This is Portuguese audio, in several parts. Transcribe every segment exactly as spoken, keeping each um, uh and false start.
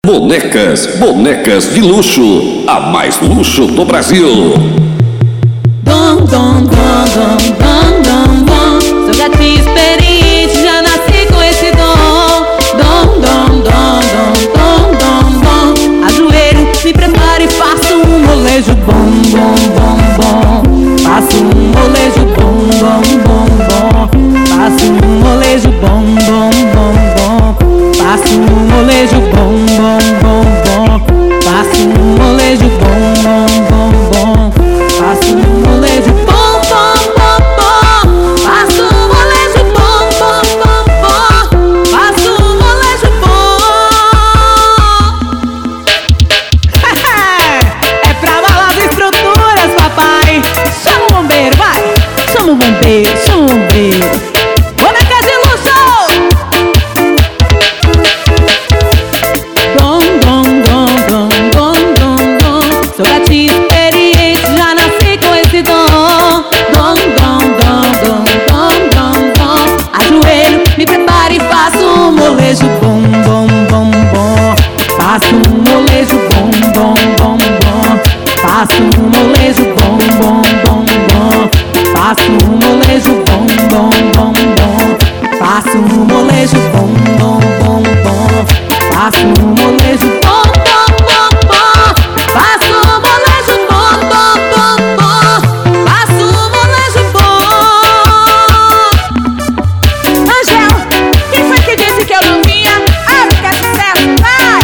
Bonecas, bonecas de luxo, a mais luxo do Brasil. Dom, dom, dom, dom, dom, dom, dom. Sou gatinho experiente, já nasci com esse dom. Dom, dom, dom, dom, dom, dom, dom. Ajoelho, me preparo e faço um molejo bom, bom, bom, bom. Faço um molejo bom, bom, bom, bom. Faço um molejo bom, bom, bom, bom. Faço um molejo bom, bom, bom, bom. Faço um molejo bom, bom, bom, bom. Faço um molejo bom, bom, bom, bom. Faço um molejo bom, bom, bom, bom. Faço um molejo bom. É pra balar as estruturas, papai. Chama o bombeiro, vai. Chama o bombeiro, chama o bombeiro. Bonecas de luxo. Dom, dom, dom, dom, dom, dom, dom. Sou gatinho experiente, já nasci com esse dom. Dom, dom, dom, dom, dom, dom, dom. Ajoelho, me preparo e faço um molejo bom, bom, bom, bom. Faço um molejo bom, bom, bom, bom. Faço um molejo bom, bom, bom, bom. Faço um molejo bom, bom, bom, bom. Faço um molejo bom, bom, bom, bom. Faço um molejo bom, bom, bom, bom. Faço um molejo bom, bom, bom, bom. Faço um molejo bom. Angel, quem foi que disse que eu não vinha? Ah, não quer sucesso, vai!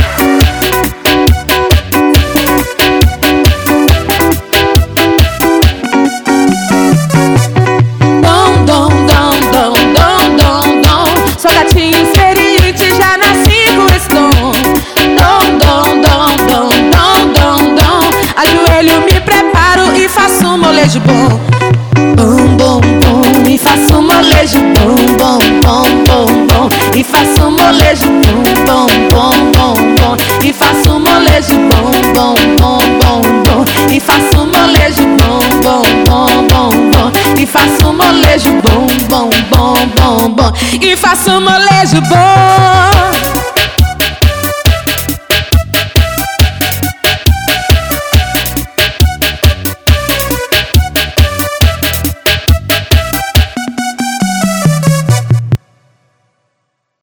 Dom, dom, dom, dom, dom, dom, dom. Sou gatinho experiente, já nasci com esse dom. Dom, dom, dom, dom, dom, dom, dom. Ajoelho, me preparo e faço um molejo bom. Bom, bom, bom. E faço um molejo bom, bom, bom, bom, bom. E faço um molejo bom, bom, bom, bom, bom. E faço um molejo bom, bom, bom, bom, bom. E faço um molejo bom, bom, bom, bom, bom. E faço um molejo bom, bom, bom, bom, bom. E faço um molejo bom.